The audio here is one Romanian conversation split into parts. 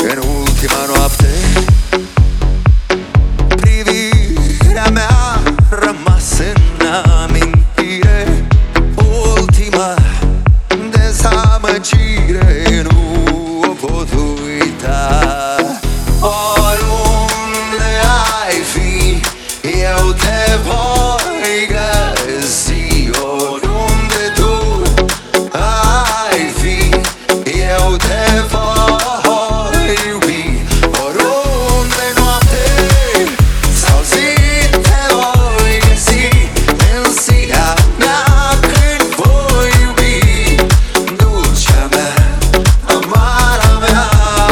În ultima noapte privirea mea a rămas în amintire. Ultima dezamăgire nu o pot uita. Oriunde ai fi, eu te voi găsi. Oriunde tu ai fi, eu te voi iubi. Oriunde noapte sau zi, te voi găsi în ziua mea când voi iubi. Dulcea mea, amara mea,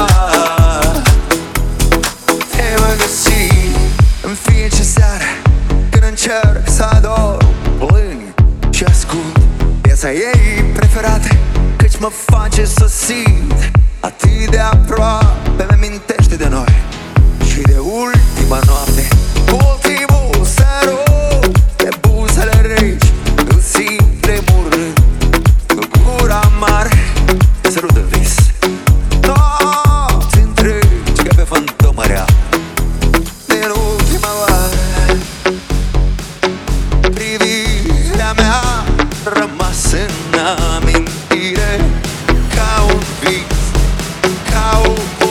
te voi găsi în fiecare seară când încerc să ador. Plâng și ascult piesa ei preferată, căci mă face să simt atât de aproape. Mi-amintește de noi și de ultima noapte, ultimul sărut de buzele reci, îl simt tremurând cu gura mare. Te sărut în vis nopți întregi ca pe fantomă rea. Din ultima oară privirea mea a rămas în amintire, ca un vis, ca un